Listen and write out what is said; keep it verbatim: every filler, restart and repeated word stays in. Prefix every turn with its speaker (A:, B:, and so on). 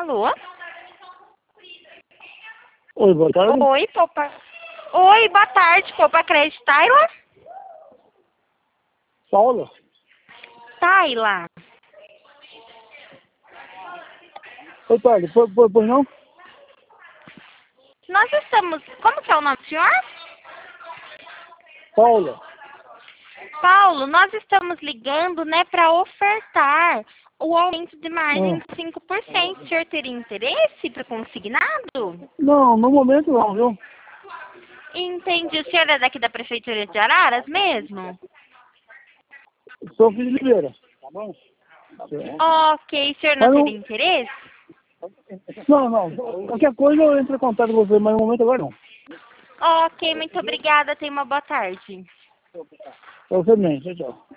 A: Alô?
B: Oi, boa tarde.
A: Oi, Poupa. Oi, boa tarde, Poupa Crédito Taila?
B: Paula?
A: Taila.
B: Oi, tarde. Pois, pois, pois não?
A: Nós estamos... Como que é o nome do senhor?
B: Paula.
A: Paulo, nós estamos ligando, né, para ofertar o aumento de margem
B: Ah.
A: de cinco por cento. O senhor teria interesse para consignado?
B: Não, no momento não, viu?
A: Entendi. O senhor é daqui da Prefeitura de Araras mesmo?
B: Sou filho de Limeira. Tá bom?
A: Ok. O senhor não
B: Mas não...
A: teria interesse?
B: Não, não. Qualquer coisa eu entro em contato com você, mas no momento agora não.
A: Ok, muito obrigada. Tenha uma boa tarde.
B: Pra você também. Tchau, tchau.